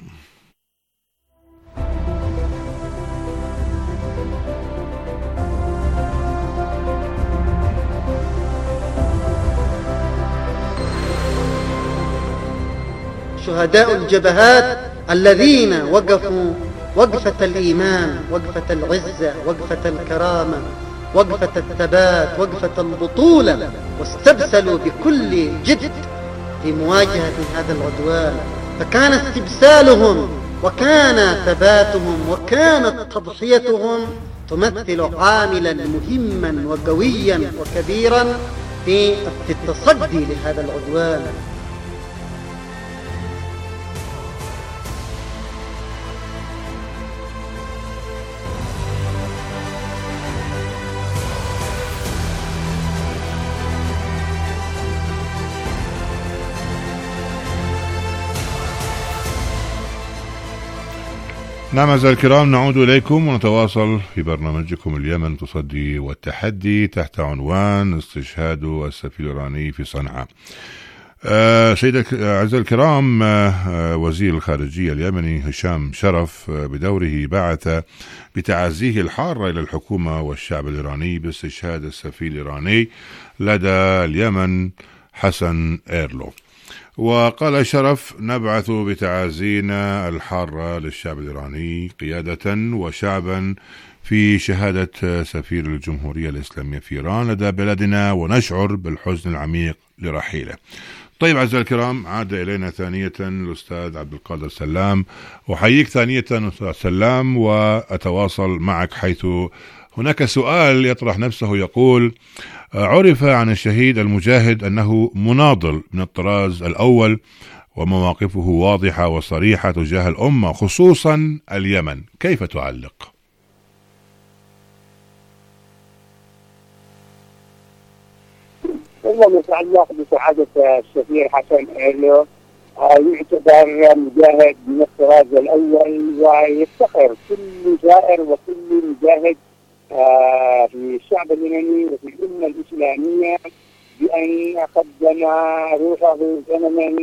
شهداء الجبهات الذين وقفوا وقفة الإيمان، وقفة العزة، وقفة الكرامة، وقفة الثبات، وقفة البطولة، واستبسلوا بكل جد في مواجهة هذا العدوان. فكان استبسالهم وكان ثباتهم وكانت تضحيتهم تمثل عاملا مهما وقويا وكبيرا في التصدي لهذا العدوان. نعم أعزائي الكرام، نعود إليكم ونتواصل في برنامجكم اليمن تصدي والتحدي تحت عنوان استشهاد السفير الإيراني في صنعاء. آه سيدي أعزائي الكرام، آه وزير الخارجية اليمني هشام شرف آه بدوره بعث بتعازيه الحارة إلى الحكومة والشعب الإيراني باستشهاد السفير الإيراني لدى اليمن حسن إيرلو. وقال شرف: نبعث بتعازينا الحارة للشعب الإيراني قيادة وشعبا في شهادة سفير الجمهورية الإسلامية في إيران لدى بلدنا، ونشعر بالحزن العميق لرحيله. طيب أعزائي الكرام، عاد إلينا ثانية الأستاذ عبد القادر سلام. أحييك ثانية أستاذ سلام، وأتواصل معك حيث هناك سؤال يطرح نفسه يقول: عرف عن الشهيد المجاهد أنه مناضل من الطراز الأول، ومواقفه واضحة وصريحة تجاه الأمة خصوصا اليمن، كيف تعلق؟ والله يتعلق بسعادة السفير حسن إيرلو، يعتبر مجاهد من الطراز الأول، ويفتخر كل زائر وكل مجاهد آه في الشعب اليمني وفي الأمة الإسلامية بأن قدم روحه ثمنا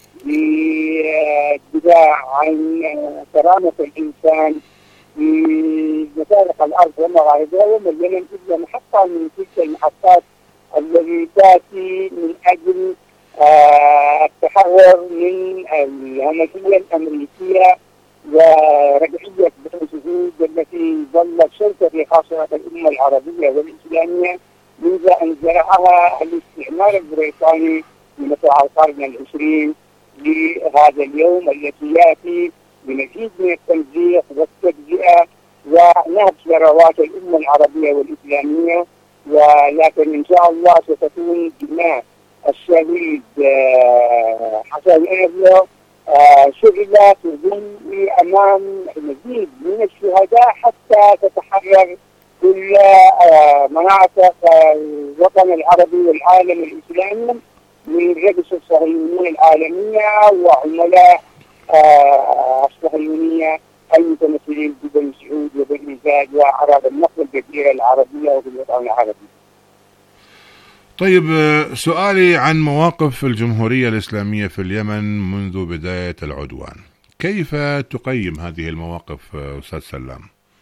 للدفاع عن كرامة الإنسان في مشارق الأرض ومغاربها، وما اليمن إلا محطة من تلك المحطات التي تأتي من أجل آه التحرر من الهمجية الأمريكية ورجعية بن سعود التي ظلت شوكة في خاصرة الأمة العربية والإسلامية منذ أن زرعها الاستعمار البريطاني في مطلع القرن العشرين لهذا اليوم الذي يأتي بمزيد من التمزيق والتجزئة ونهب ثروات الأمة العربية والإسلامية. ولكن إن شاء الله ستكون دماء الشهيد حسن إيرلو شغلة تظل أمام مزيد من الشهداء حتى تتحرر كل مناطق الوطن العربي والعالم الإسلامي من رجس الصهيونية العالمية وعملاء الصهيونية المتمثلين ببن سعود وبن زايد وأعراض النقل الجزيرة العربية وبالوطن العربي. طيب، سؤالي عن مواقف الجمهورية الإسلامية في اليمن منذ بداية العدوان، كيف تقيم هذه المواقف أستاذ سلام؟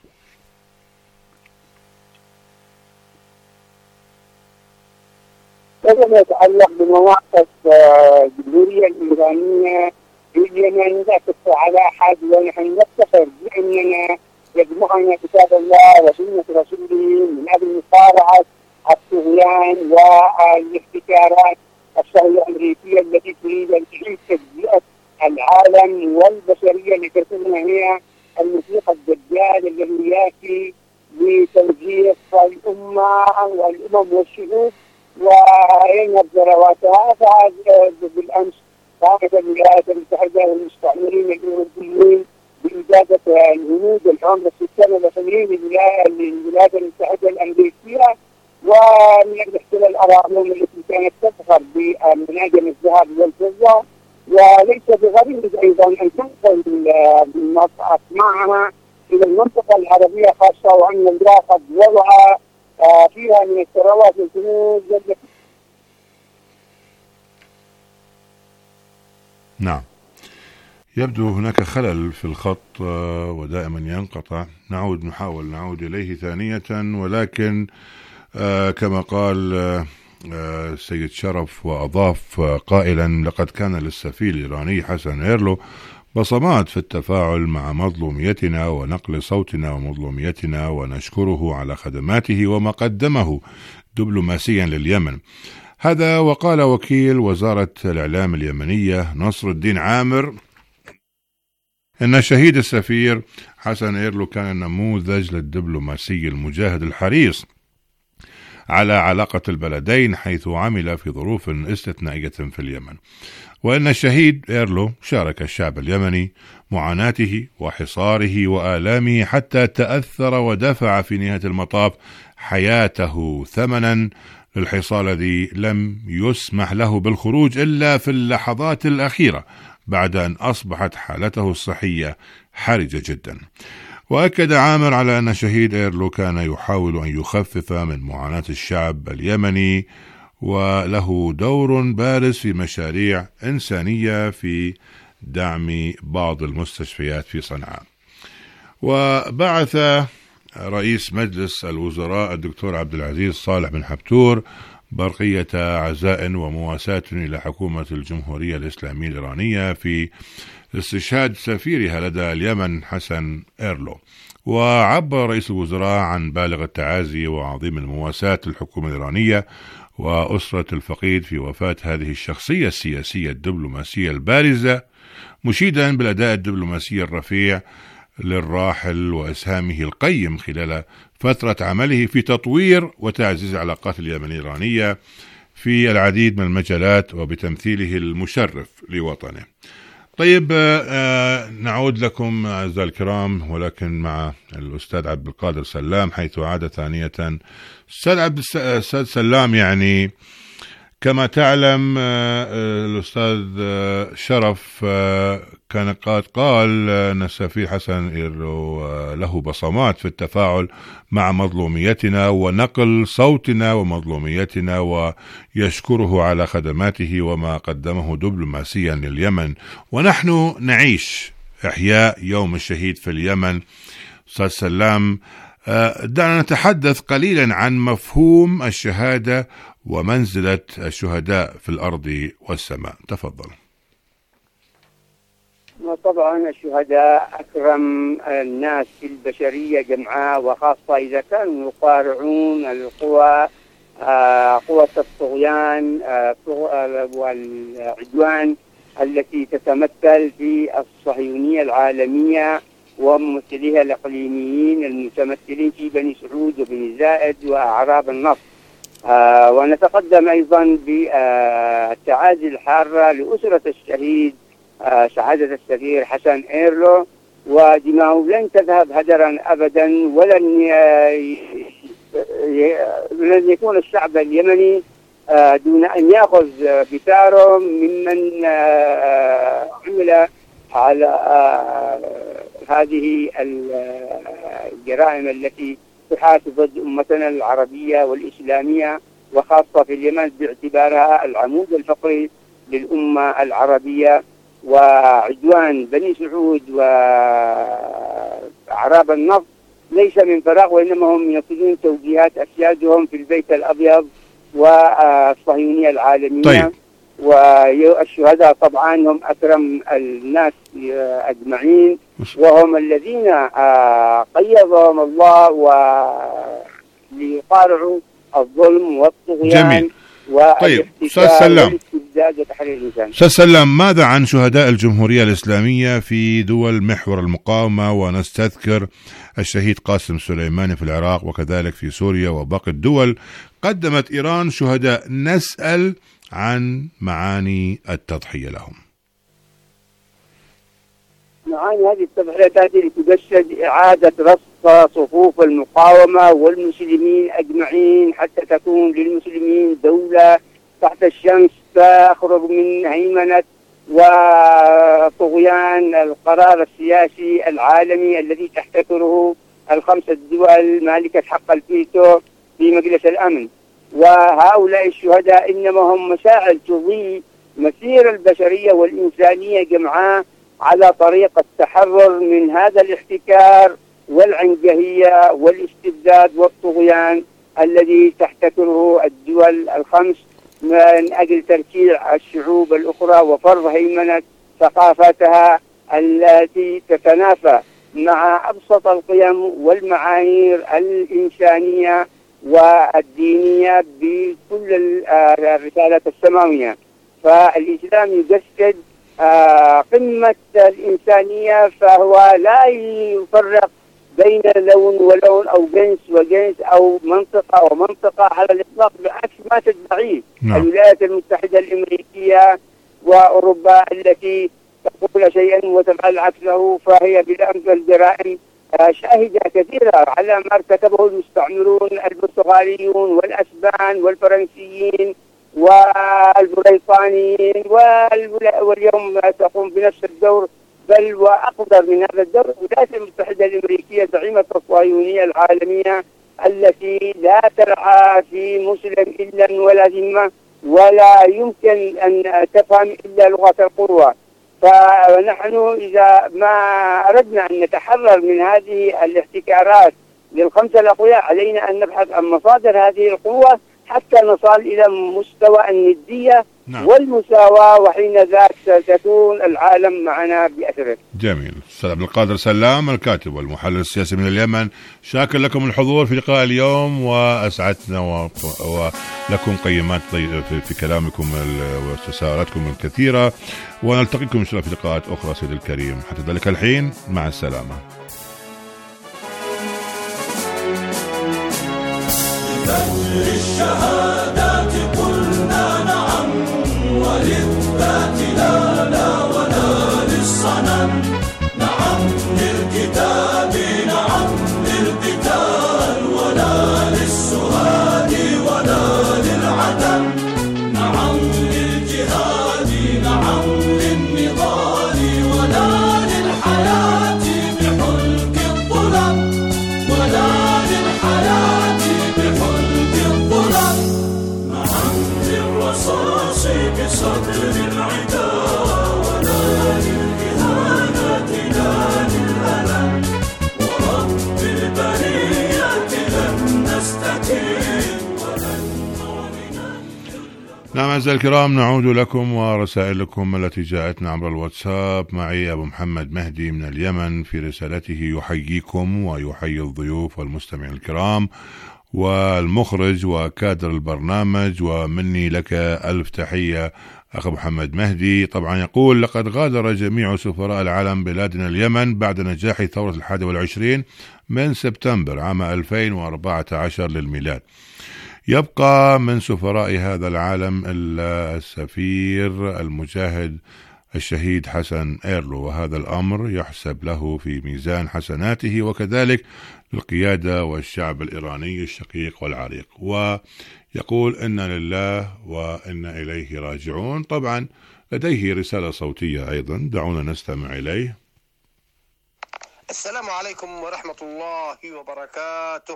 فيما يتعلق بمواقف الجمهورية الإيرانية في اليمن لا تخفى على أحد، ونحن نفتخر بأننا يجمعنا كتاب الله وسنة رسوله من أجل مصارعة الطغيان والاحتكارات الصهيونية الأمريكية التي تريد أن تعيد تجزئة العالم والبشرية لتكون هي المسيح الدجال الذي يأتي لتمزيق الأمة والأمم والشعوب وينهب ثرواتها. بالأمس قامت الولايات المتحدة والمستعمرين الأوروبيين بإجازة الهنود العمر السكان الوطنيين للولايات المتحدة الأمريكية ومن الاحتلال الأراضي التي كانت تفخر بمناجم الذهب والفضة، وليس بغريب أيضا أن تنقل معها إلى المنطقة العربية خاصة، وأن الله قد وضع فيها من الثروات والكنوز. نعم، يبدو هناك خلل في الخط ودائما ينقطع. نعود نحاول نعود إليه ثانية، ولكن كما قال السيد شرف وأضاف قائلا: لقد كان للسفير الإيراني حسن إيرلو بصمات في التفاعل مع مظلوميتنا ونقل صوتنا ومظلوميتنا، ونشكره على خدماته وما قدمه دبلوماسيا لليمن. هذا وقال وكيل وزارة الإعلام اليمنية نصر الدين عامر إن شهيد السفير حسن إيرلو كان نموذج للدبلوماسي المجاهد الحريص على علاقة البلدين، حيث عمل في ظروف استثنائية في اليمن، وإن الشهيد إيرلو شارك الشعب اليمني معاناته وحصاره وآلامه حتى تأثر ودفع في نهاية المطاف حياته ثمنا للحصار الذي لم يسمح له بالخروج إلا في اللحظات الأخيرة بعد أن أصبحت حالته الصحية حرجة جدا. وأكد عامر على أن شهيد إيرلو كان يحاول أن يخفف من معاناة الشعب اليمني، وله دور بارز في مشاريع إنسانية في دعم بعض المستشفيات في صنعاء. وبعث رئيس مجلس الوزراء الدكتور عبد العزيز صالح بن حبتور برقية عزاء ومواساة إلى حكومة الجمهورية الإسلامية الإيرانية في استشهاد سفيرها لدى اليمن حسن إيرلو. وعبر رئيس الوزراء عن بالغ التعازي وعظيم المواساة للحكومة الإيرانية وأسرة الفقيد في وفاة هذه الشخصية السياسية الدبلوماسية البارزة، مشيدا بالأداء الدبلوماسي الرفيع للراحل وإسهامه القيم خلال فترة عمله في تطوير وتعزيز العلاقات اليمنية الإيرانية في العديد من المجالات، وبتمثيله المشرف لوطنه. طيب، آه نعود لكم أعزائي الكرام، ولكن مع الأستاذ عبد القادر سلام، حيث عاد ثانية. أستاذ عبد الأستاذ سلام، يعني كما تعلم آه الأستاذ آه شرف آه كان قد قال أن السفير حسن إيرلو آه له بصمات في التفاعل مع مظلوميتنا ونقل صوتنا ومظلوميتنا، ويشكره على خدماته وما قدمه دبلوماسيا لليمن. ونحن نعيش إحياء يوم الشهيد في اليمن. أستاذ سلام، دعنا نتحدث قليلا عن مفهوم الشهادة ومنزلة الشهداء في الأرض والسماء. تفضل. طبعا الشهداء أكرم الناس في البشرية جمعاء، وخاصة إذا كانوا يقارعون القوى قوة الطغيان والعدوان التي تتمثل في الصهيونية العالمية وممثليها الإقليميين المتمثلين في بني سعود وبني زائد وأعراب النصر. آه ونتقدم أيضا بالتعازي الحارة لأسرة الشهيد آه سعادة السفير حسن إيرلو، ودماؤه لن تذهب هدرا أبدا، ولن لن يكون الشعب اليمني آه دون أن يأخذ بثاره ممن آه عمل على آه هذه الجرائم التي تحاك ضد أمتنا العربية والإسلامية، وخاصة في اليمن باعتبارها العمود الفقري للأمة العربية. وعدوان بني سعود وأعراب النفط ليس من فراغ، وإنما هم ينفذون توجيهات أسيادهم في البيت الأبيض والصهيونية العالمية. طيب. والشهداء طبعا هم أكرم الناس أجمعين، وهم الذين قيضهم الله وليقارعوا الظلم والطغيان. جميل. طيب، أستاذ سلام، أستاذ سلام، ماذا عن شهداء الجمهورية الإسلامية في دول محور المقاومة؟ ونستذكر الشهيد قاسم سليماني في العراق، وكذلك في سوريا وباقي الدول قدمت إيران شهداء. نسأل عن معاني التضحية لهم. معاني هذه التضحية تأتي لتجسد إعادة رصف صفوف المقاومة والمسلمين أجمعين، حتى تكون للمسلمين دولة تحت الشمس تخرج من هيمنة وطغيان القرار السياسي العالمي الذي تحتكره الخمسة دول مالكة حق الفيتو في مجلس الأمن. وهؤلاء الشهداء إنما هم مشاعل تضيء مسير البشرية والإنسانية جمعاء على طريق التحرر من هذا الاحتكار والعنجهية والاستبداد والطغيان الذي تحتكره الدول الخمس من أجل تركيع الشعوب الأخرى وفرض هيمنة ثقافتها التي تتنافى مع أبسط القيم والمعايير الإنسانية والدينية بكل الرسالة السماوية. فالإسلام يجسد قمة الإنسانية، فهو لا يفرق بين لون ولون أو جنس وجنس أو منطقة ومنطقة على الإطلاق، بعكس ما تدعيه الولايات المتحدة الأمريكية وأوروبا التي تقول شيئا وتفعل عكسه. فهي بالأمس الجرائم شاهدة كثيرة على ما ارتكبه المستعمرون البرتغاليون والأسبان والفرنسيين والبريطانيين، واليوم تقوم بنفس الدور بل وأقدر من هذا الدور الولايات المتحدة الأمريكية زعيمة الصهيونية العالمية التي لا ترعى في مسلم إلا ولا ذمة ولا يمكن أن تفهم إلا لغة القوة. فنحن إذا ما أردنا أن نتحرر من هذه الاحتكارات للخمسة الأقوياء علينا أن نبحث عن مصادر هذه القوة حتى نصل إلى مستوى الندية نعم. والمساواة، وحين ذاك ستكون العالم معنا بأثره. جميل. أستاذ عبد القادر سلام الكاتب والمحلل السياسي من اليمن، شاكر لكم الحضور في لقاء اليوم وأسعدنا ولكم قيمات في كلامكم واستشاراتكم الكثيرة، ونلتقيكم إن شاء الله في لقاءات أخرى سيد الكريم. حتى ذلك الحين مع السلامة. للشهادات قلنا نعم، وللذات لا لا ولا للصنم. نعم للكتاب، نعم للقتال، ولا للسهاد ولا للعدم. نعم للجهاد، نعم للنضال، ولا للحياة بحلق الظلم، ولا للحياة بحلق الظلم. نعم للرصاص بصدر العدا، ولا للإهانة لا للألم. ورب البرية لن نستكين ولن نعلن. نعم أعزائي الكرام، نعود لكم ورسائلكم التي جاءتنا عبر الواتساب. معي أبو محمد مهدي من اليمن في رسالته يحييكم ويحيي الضيوف والمستمعين الكرام والمخرج وكادر البرنامج، ومني لك ألف تحية أخ محمد مهدي. طبعا يقول: لقد غادر جميع سفراء العالم بلادنا اليمن بعد نجاح ثورة الحادي والعشرين من سبتمبر عام ألفين وأربعة عشر للميلاد. يبقى من سفراء هذا العالم إلا السفير المجاهد الشهيد حسن إيرلو، وهذا الأمر يحسب له في ميزان حسناته وكذلك للقيادة والشعب الإيراني الشقيق والعريق. ويقول: إنا لله وإنا إليه راجعون. طبعا لديه رسالة صوتية أيضا، دعونا نستمع إليه. السلام عليكم ورحمة الله وبركاته.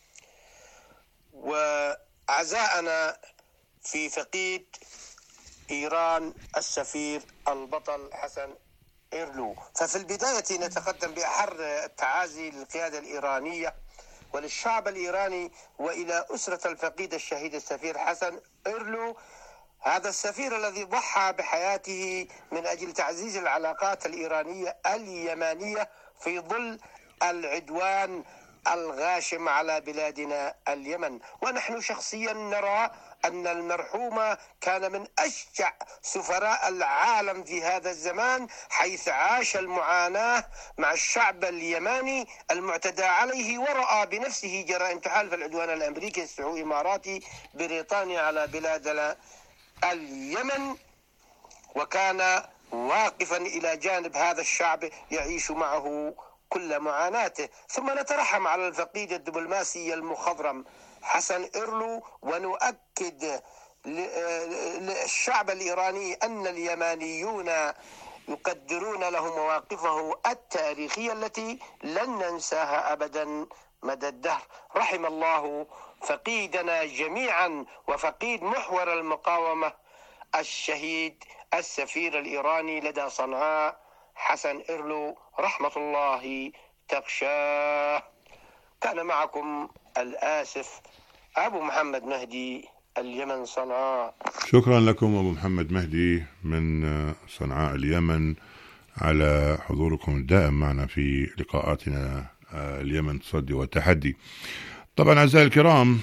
وعزاءنا في فقيد إيران السفير البطل حسن إيرلو. ففي البداية نتقدم بأحر التعازي للقيادة الإيرانية وللشعب الإيراني وإلى أسرة الفقيد الشهيد السفير حسن إيرلو، هذا السفير الذي ضحى بحياته من أجل تعزيز العلاقات الإيرانية اليمانية في ظل العدوان الغاشم على بلادنا اليمن. ونحن شخصيا نرى أن المرحوم كان من أشجع سفراء العالم في هذا الزمان، حيث عاش المعاناة مع الشعب اليماني المعتدى عليه، ورأى بنفسه جرائم تحالف العدوان الأمريكي السعودي الإماراتي بريطانيا على بلادنا اليمن، وكان واقفا إلى جانب هذا الشعب يعيش معه كل معاناته. ثم نترحم على الفقيد الدبلوماسي المخضرم حسن إيرلو، ونؤكد الشعب الإيراني أن اليمانيون يقدرون له مواقفه التاريخية التي لن ننساها أبدا مدى الدهر. رحم الله فقيدنا جميعا وفقيد محور المقاومة الشهيد السفير الإيراني لدى صنعاء حسن إيرلو رحمة الله تغشاه. كان معكم الآسف أبو محمد مهدي، اليمن صنعاء. شكرا لكم أبو محمد مهدي من صنعاء اليمن على حضوركم الدائم معنا في لقاءاتنا اليمن تصدي والتحدي. طبعا أعزائي الكرام،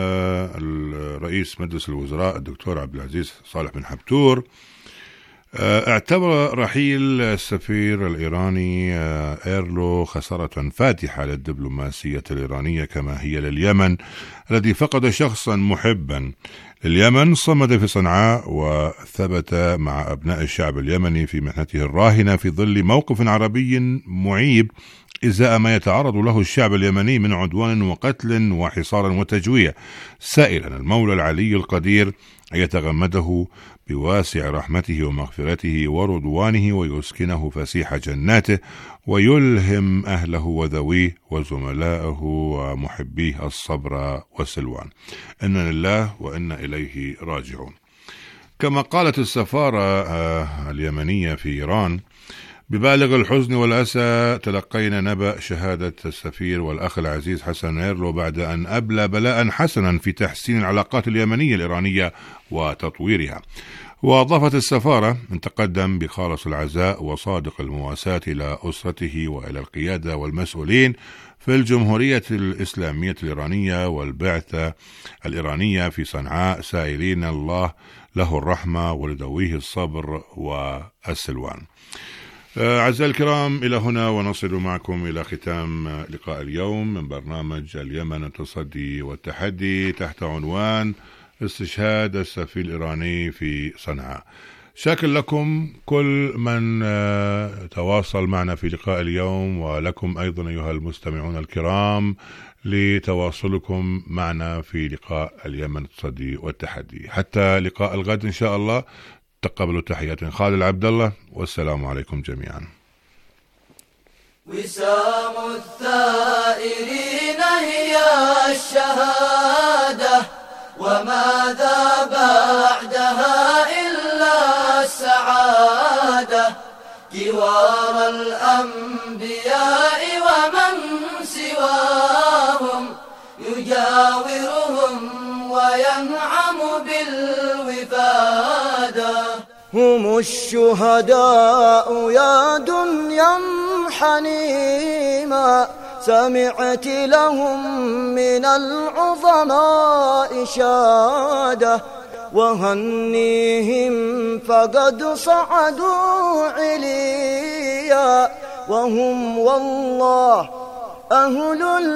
الرئيس مجلس الوزراء الدكتور عبد العزيز صالح بن حبتور اعتبر رحيل السفير الإيراني إيرلو خسارة فاتحة للدبلوماسية الإيرانية كما هي لليمن الذي فقد شخصا محبا لليمن صمد في صنعاء وثبت مع أبناء الشعب اليمني في محنته الراهنة في ظل موقف عربي معيب إزاء ما يتعرض له الشعب اليمني من عدوان وقتل وحصار وتجويع، سائلا المولى العلي القدير أن يتغمده بواسع رحمته ومغفرته ورضوانه ويسكنه فسيح جناته ويلهم أهله وذويه وزملائه ومحبيه الصبر والسلوان. إنا لله وإنا إليه راجعون. كما قالت السفارة اليمنية في إيران: ببالغ الحزن والأسى تلقينا نبأ شهادة السفير والأخ العزيز حسن إيرلو بعد أن أبلى بلاء حسنا في تحسين العلاقات اليمنية الإيرانية وتطويرها. وأضافت السفارة أن تقدم بخالص العزاء وصادق المواساة إلى أسرته وإلى القيادة والمسؤولين في الجمهورية الإسلامية الإيرانية والبعثة الإيرانية في صنعاء، سائلين الله له الرحمة ولذويه الصبر والسلوان. أعزائي الكرام، إلى هنا ونصل معكم إلى ختام لقاء اليوم من برنامج اليمن التصدي والتحدي تحت عنوان استشهاد السفير الإيراني في صنعاء. شاكر لكم كل من تواصل معنا في لقاء اليوم، ولكم أيضا أيها المستمعون الكرام لتواصلكم معنا في لقاء اليمن التصدي والتحدي. حتى لقاء الغد إن شاء الله، تقبلوا تحيات خالد عبد الله، والسلام عليكم جميعا. وسام الثائرين هي الشهادة، وماذا بعدها إلا السعادة. جوار الأنبياء ومن سواهم يجاورهم وينعم بالوفادة. هم الشهداء يا دنيا حنيما، سمعت لهم من العظماء شادة. وهنيهم فقد صعدوا عليا، وهم والله أهل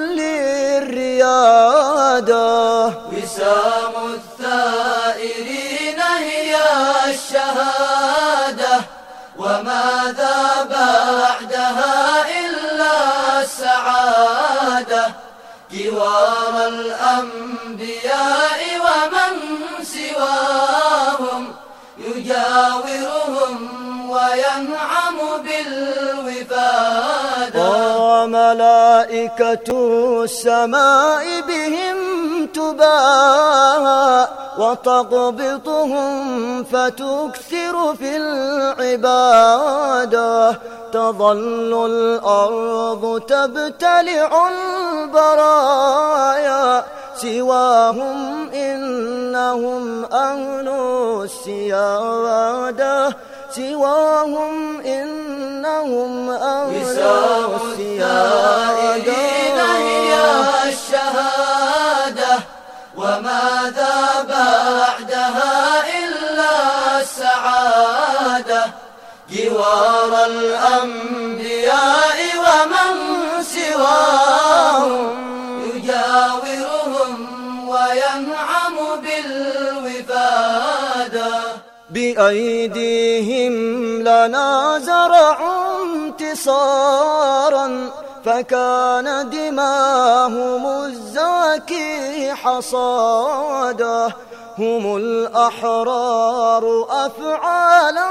للريادة. وسام الثائرين هي الشهادة، وماذا بعدها إلا السعادة. جوار الأنبياء ومن سواهم يجاورهم وينعم بالوفادة. وملائكة السماء بهم تباهى، وتقبضهم فتكثر في العبادة. تظل الأرض تبتلع البرايا، سواهم إنهم أهل السيادة. سواهم إنهم أهل السيادة. هي الشهادة، وماذا بعدها إلا السعادة. جوار الأنبياء ومن سواهم يجاورهم وينعم بالوفادة. بأيديهم لنا زرعوا انتصارا، فكان دماهم الزاكي حصادا. هم الأحرار أفعالا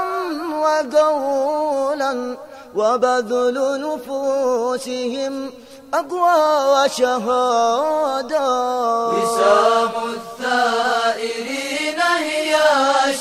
وقولا وبذل نفوسهم أقوى وشهادة. وسام الثائرين هي